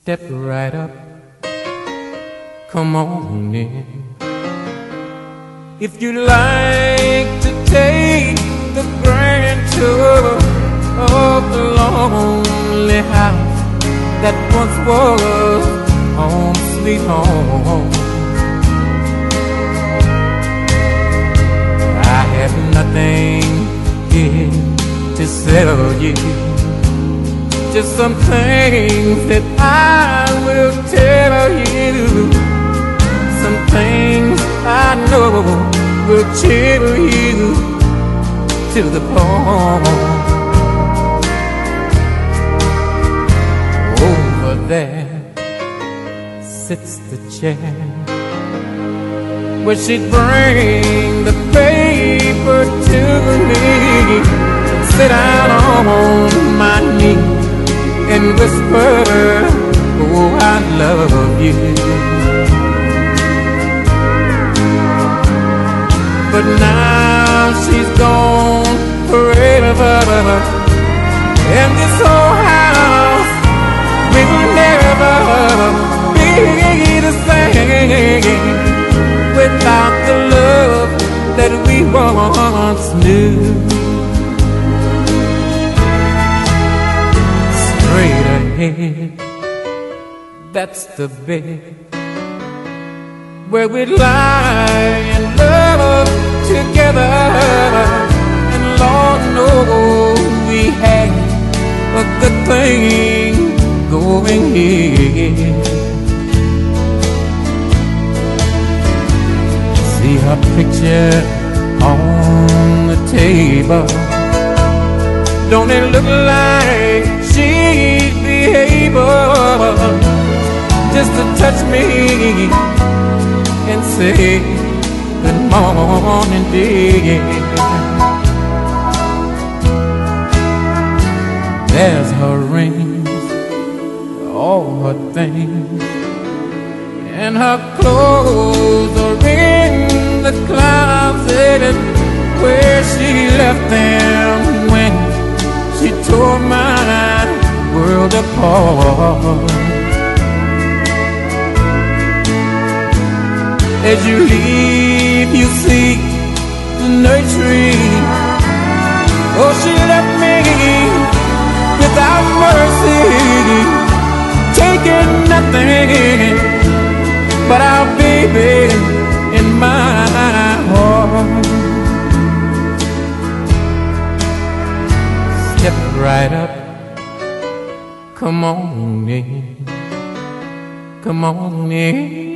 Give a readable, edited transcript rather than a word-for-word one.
Step right up, come on in. If you'd like to take the grand tour of the lonely house that once was home sweet home, I have nothing here to sell you, just some things that I will tell you, some things I know will chill you to the bone. Over there sits the chair where she'd bring the paper to me and sit down on my knee and whisper, oh, I love you. But now she's gone forever, and this whole house will never be the same without the love that we once knew. Straight ahead, that's the bed where we'd lie and love together, and Lord knows we had a good thing going here. See her picture on the table, don't it look like she'd be able just to touch me and say good morning, dear. There's her rings, all her things, and her clothes are in the closet where she left them when she tore my world apart. As you leave, you see the nursery. Oh, she left me without mercy, taking nothing but our baby in my heart. Step right up, come on in, come on in.